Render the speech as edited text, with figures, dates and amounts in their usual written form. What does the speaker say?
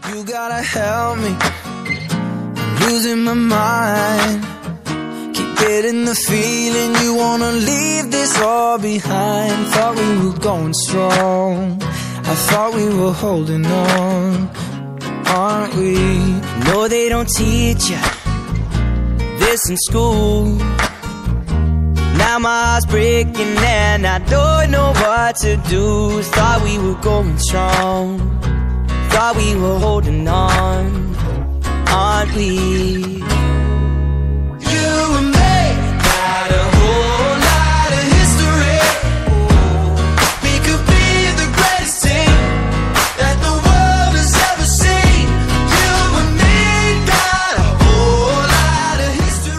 You gotta help me, I'm losing my mind. Keep getting the feeling you wanna leave this all behind. Thought we were going strong, I thought we were holding on, aren't we? No, they don't teach you this in school. Now my heart's breaking and I don't know what to do. Thought we were going strong, thought we were holding on, aren't we?